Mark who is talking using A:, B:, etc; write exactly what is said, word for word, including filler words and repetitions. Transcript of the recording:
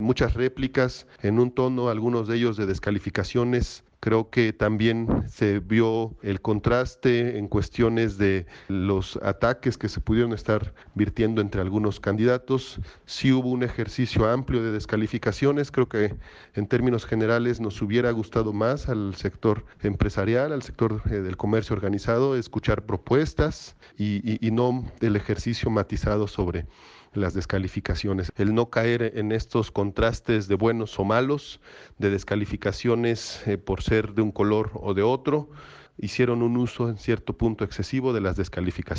A: muchas réplicas en un tono, algunos de ellos de descalificaciones. Creo que también se vio el contraste en cuestiones de los ataques que se pudieron estar virtiendo entre algunos candidatos. Sí hubo un ejercicio amplio de descalificaciones. Creo que en términos generales nos hubiera gustado más al sector empresarial, al sector eh, del comercio organizado, escuchar propuestas y, y, y no el ejercicio matizado sobre las descalificaciones, el no caer en estos contrastes de buenos o malos, de descalificaciones eh, por ser de un color o de otro, hicieron un uso en cierto punto excesivo de las descalificaciones.